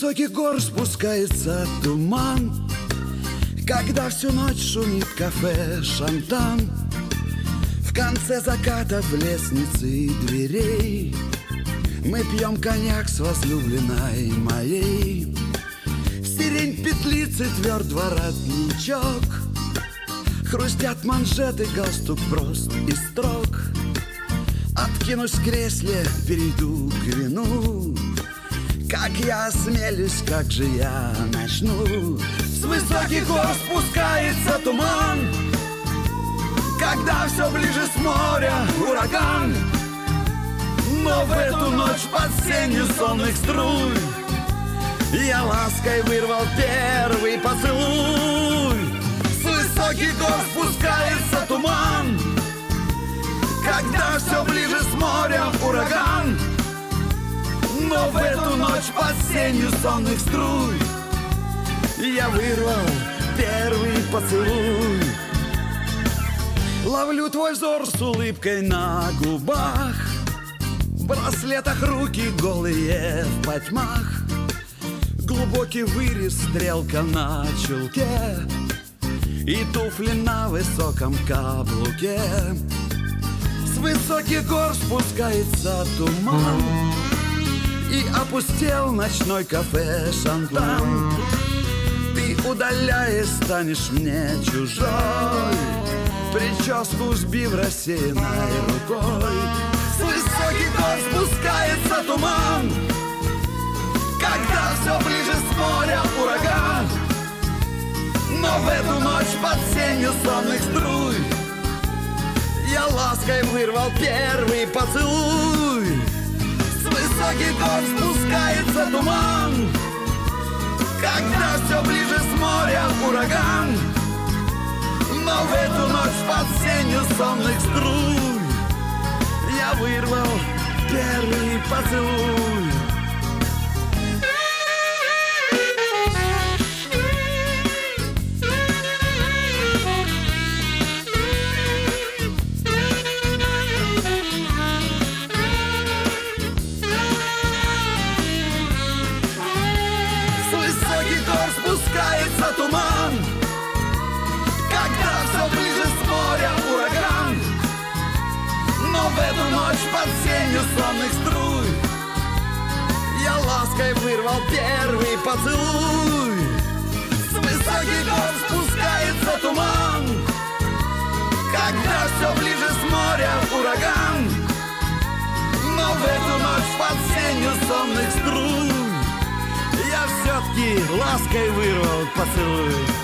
высоких гор спускается туман, когда всю ночь шумит кафе «Шантан». В конце заката в лестнице дверей мы пьем коньяк с возлюбленной моей. Сирень петлицы, тверд воротничок, хрустят манжеты, галстук прост и строг. Откинусь в кресле, перейду к вину. Как я осмелюсь, как же я начну? С высоких гор спускается туман, когда все ближе с моря ураган. Но в эту ночь под сенью сонных струй я лаской вырвал первый поцелуй. С высоких гор спускается туман, когда все ближе с моря ураган. Но в эту ночь под сенью сонных струй я вырвал первый поцелуй. Ловлю твой взор с улыбкой на губах, в браслетах руки голые в потьмах, глубокий вырез, стрелка на чулке и туфли на высоком каблуке. С высоких гор спускается туман, и опустел ночной кафе «Шантан». Ты, удаляясь, станешь мне чужой, прическу сбив рассеянной рукой. С высоких гор спускается туман, когда все ближе с моря ураган. Но в эту ночь под сенью сонных струй я лаской вырвал первый поцелуй. С высоких гор спускается туман, когда все ближе с моря ураган. Но в эту ночь под сенью сонных струй я вырвал первый поцелуй. Спускается туман, когда все ближе с моря ураган. Но в эту ночь под сенью сонных струй я лаской вырвал первый поцелуй. С высоких гор спускается туман, когда все ближе с моря ураган. Но в эту ночь под сенью сонных струй я все-таки лаской вырвал поцелуй.